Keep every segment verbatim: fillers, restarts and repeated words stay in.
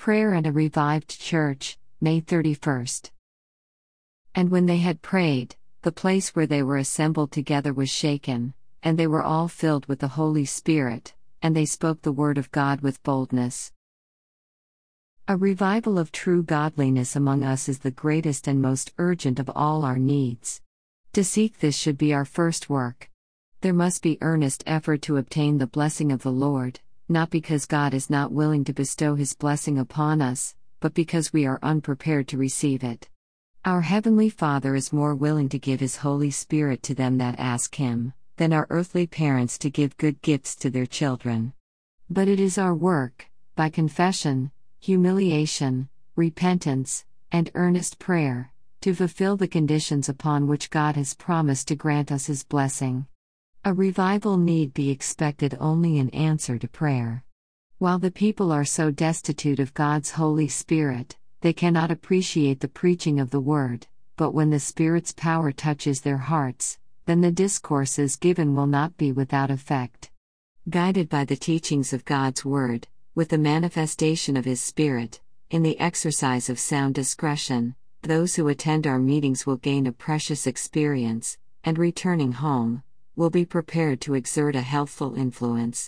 Prayer and a Revived Church, May thirty-first. And when they had prayed, the place where they were assembled together was shaken, and they were all filled with the Holy Spirit, and they spoke the word of God with boldness. A revival of true godliness among us is the greatest and most urgent of all our needs. To seek this should be our first work. There must be earnest effort to obtain the blessing of the Lord, not because God is not willing to bestow His blessing upon us, but because we are unprepared to receive it. Our Heavenly Father is more willing to give His Holy Spirit to them that ask Him, than our earthly parents to give good gifts to their children. But it is our work, by confession, humiliation, repentance, and earnest prayer, to fulfill the conditions upon which God has promised to grant us His blessing. A revival need be expected only in answer to prayer. While the people are so destitute of God's Holy Spirit, they cannot appreciate the preaching of the Word, but when the Spirit's power touches their hearts, then the discourses given will not be without effect. Guided by the teachings of God's Word, with the manifestation of His Spirit, in the exercise of sound discretion, those who attend our meetings will gain a precious experience, and returning home, will be prepared to exert a healthful influence.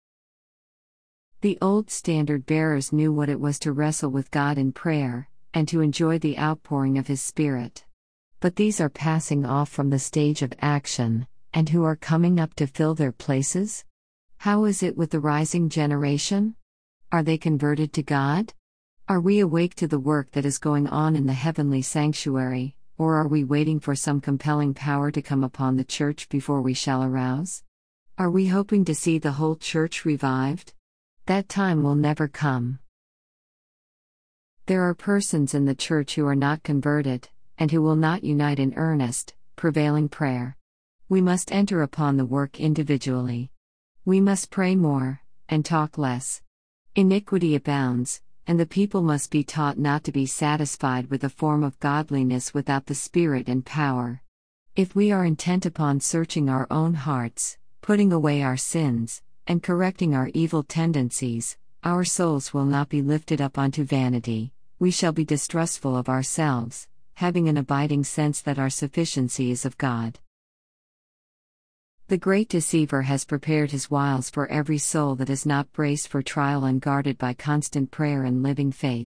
The old standard bearers knew what it was to wrestle with God in prayer, and to enjoy the outpouring of His Spirit. But these are passing off from the stage of action, and who are coming up to fill their places? How is it with the rising generation? Are they converted to God? Are we awake to the work that is going on in the heavenly sanctuary, or are we waiting for some compelling power to come upon the church before we shall arouse? Are we hoping to see the whole church revived? That time will never come. There are persons in the church who are not converted, and who will not unite in earnest, prevailing prayer. We must enter upon the work individually. We must pray more, and talk less. Iniquity abounds, and the people must be taught not to be satisfied with a form of godliness without the Spirit and power. If we are intent upon searching our own hearts, putting away our sins, and correcting our evil tendencies, our souls will not be lifted up unto vanity. We shall be distrustful of ourselves, having an abiding sense that our sufficiency is of God. The great deceiver has prepared his wiles for every soul that is not braced for trial and guarded by constant prayer and living faith.